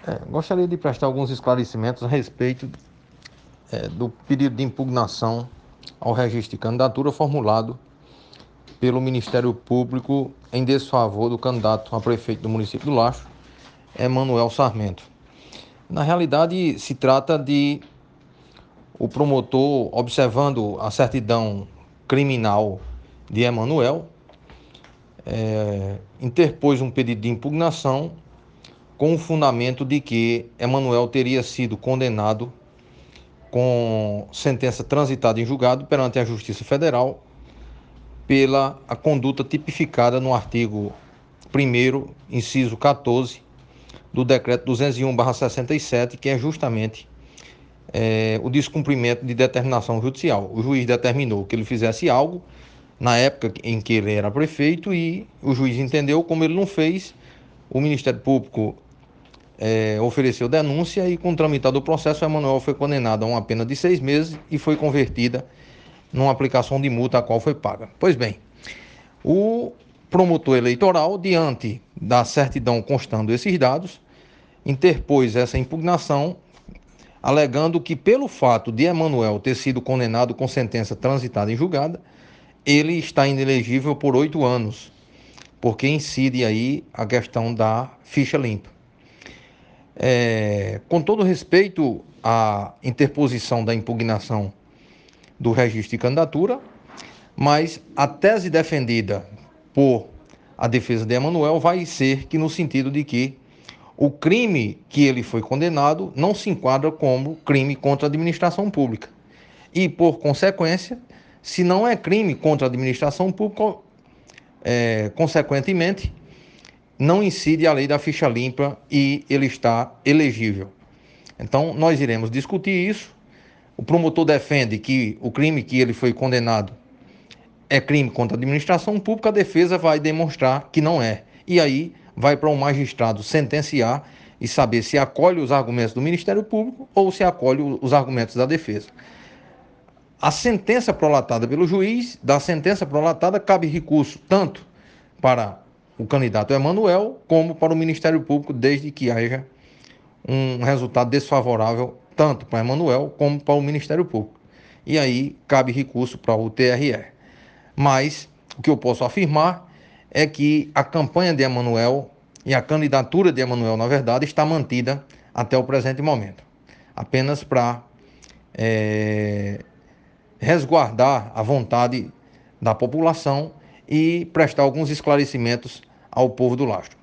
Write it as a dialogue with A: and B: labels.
A: Gostaria de prestar alguns esclarecimentos a respeito do pedido de impugnação ao registro de candidatura formulado pelo Ministério Público em desfavor do candidato a prefeito do município do Lastro, Emanuel Sarmento. Na realidade, se trata de o promotor, observando a certidão criminal de Emanuel, interpôs um pedido de impugnação com o fundamento de que Emanuel teria sido condenado com sentença transitada em julgado perante a Justiça Federal pela a conduta tipificada no artigo 1º, inciso 14, do Decreto 201/67, que é justamente o descumprimento de determinação judicial. O juiz determinou que ele fizesse algo na época em que ele era prefeito e o juiz entendeu, como ele não fez, o Ministério Público ofereceu denúncia e, com o tramitado do processo, o Emanuel foi condenado a uma pena de 6 meses e foi convertida numa aplicação de multa a qual foi paga. Pois bem, o promotor eleitoral, diante da certidão constando esses dados, interpôs essa impugnação, alegando que, pelo fato de Emanuel ter sido condenado com sentença transitada em julgada, ele está inelegível por 8 anos, porque incide aí a questão da ficha limpa. Com todo respeito à interposição da impugnação do registro de candidatura, mas a tese defendida por a defesa de Emanuel vai ser que no sentido de que o crime que ele foi condenado não se enquadra como crime contra a administração pública. E, por consequência, se não é crime contra a administração pública, consequentemente, não incide a lei da ficha limpa e ele está elegível. Então, nós iremos discutir isso. O promotor defende que o crime que ele foi condenado é crime contra a administração pública, a defesa vai demonstrar que não é. E aí vai para um magistrado sentenciar e saber se acolhe os argumentos do Ministério Público ou se acolhe os argumentos da defesa. A sentença prolatada pelo juiz, da sentença prolatada cabe recurso tanto para o candidato Emanuel como para o Ministério Público, desde que haja um resultado desfavorável tanto para Emanuel como para o Ministério Público. E aí cabe recurso para o TRE. Mas o que eu posso afirmar é que a campanha de Emanuel e a candidatura de Emanuel, na verdade, está mantida até o presente momento. Apenas para resguardar a vontade da população e prestar alguns esclarecimentos ao povo do Lastro.